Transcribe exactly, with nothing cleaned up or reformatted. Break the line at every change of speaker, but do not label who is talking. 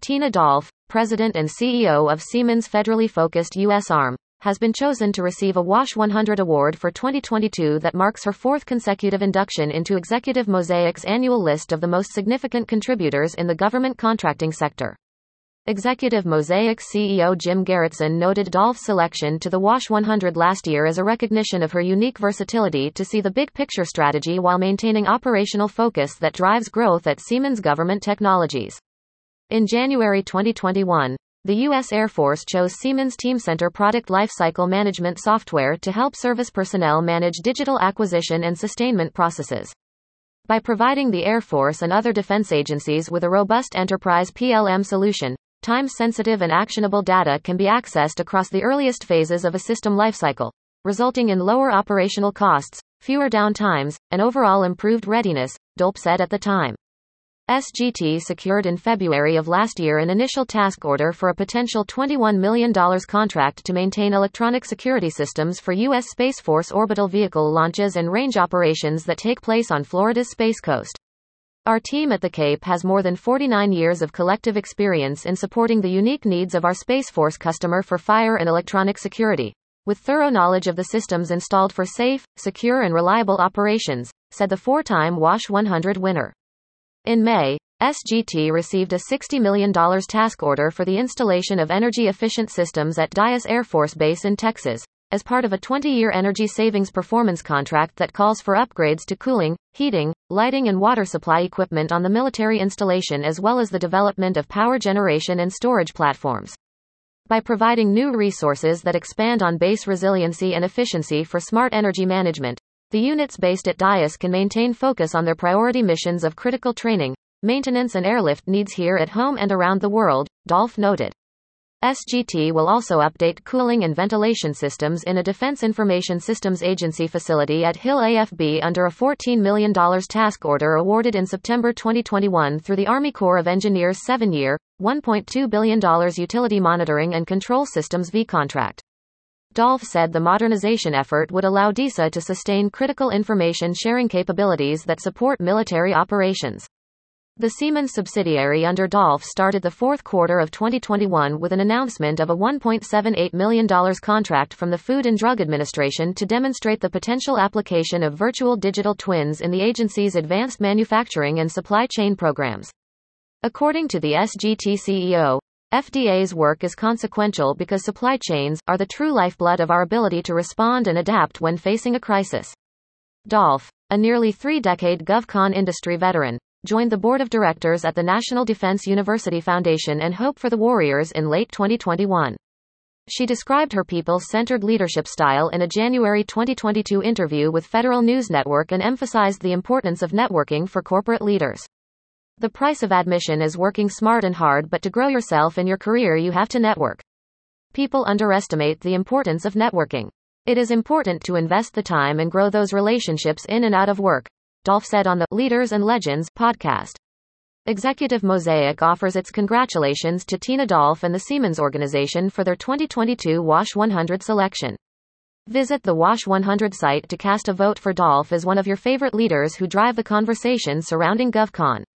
Tina Dolph, President and C E O of Siemens' federally focused U S arm, has been chosen to receive a WASH one hundred award for twenty twenty-two that marks her fourth consecutive induction into Executive Mosaic's annual list of the most significant contributors in the government contracting sector. Executive Mosaic's C E O Jim Garretson noted Dolph's selection to the WASH one hundred last year as a recognition of her unique versatility to see the big picture strategy while maintaining operational focus that drives growth at Siemens Government Technologies. In January twenty twenty-one, the U S Air Force chose Siemens Teamcenter Product Lifecycle Management software to help service personnel manage digital acquisition and sustainment processes. By providing the Air Force and other defense agencies with a robust enterprise P L M solution, time-sensitive and actionable data can be accessed across the earliest phases of a system lifecycle, resulting in lower operational costs, fewer downtimes, and overall improved readiness, Dolph said at the time. S G T secured in February of last year an initial task order for a potential twenty-one million dollars contract to maintain electronic security systems for U S Space Force orbital vehicle launches and range operations that take place on Florida's Space Coast. Our team at the Cape has more than forty-nine years of collective experience in supporting the unique needs of our Space Force customer for fire and electronic security, with thorough knowledge of the systems installed for safe, secure and reliable operations, said the four-time WASH one hundred winner. In May, S G T received a sixty million dollars task order for the installation of energy-efficient systems at Dyess Air Force Base in Texas, as part of a twenty-year energy savings performance contract that calls for upgrades to cooling, heating, lighting and water supply equipment on the military installation as well as the development of power generation and storage platforms. By providing new resources that expand on base resiliency and efficiency for smart energy management, the units based at Dyess can maintain focus on their priority missions of critical training, maintenance and airlift needs here at home and around the world, Dolph noted. S G T will also update cooling and ventilation systems in a Defense Information Systems Agency facility at Hill A F B under a fourteen million dollars task order awarded in September twenty twenty-one through the Army Corps of Engineers' seven-year, one point two billion dollars Utility Monitoring and Control Systems V contract. Dolph said the modernization effort would allow D I S A to sustain critical information sharing capabilities that support military operations. The Siemens subsidiary under Dolph started the fourth quarter of twenty twenty-one with an announcement of a one point seven eight million dollars contract from the Food and Drug Administration to demonstrate the potential application of virtual digital twins in the agency's advanced manufacturing and supply chain programs. According to the S G T C E O, F D A's work is consequential because supply chains are the true lifeblood of our ability to respond and adapt when facing a crisis. Dolph, a nearly three-decade GovCon industry veteran, joined the board of directors at the National Defense University Foundation and Hope for the Warriors in late twenty twenty-one. She described her people-centered leadership style in a January twenty twenty-two interview with Federal News Network and emphasized the importance of networking for corporate leaders. The price of admission is working smart and hard, but to grow yourself and your career you have to network. People underestimate the importance of networking. It is important to invest the time and grow those relationships in and out of work, Dolph said on the Leaders and Legends podcast. Executive Mosaic offers its congratulations to Tina Dolph and the Siemens organization for their twenty twenty-two WASH one hundred selection. Visit the WASH one hundred site to cast a vote for Dolph as one of your favorite leaders who drive the conversation surrounding GovCon.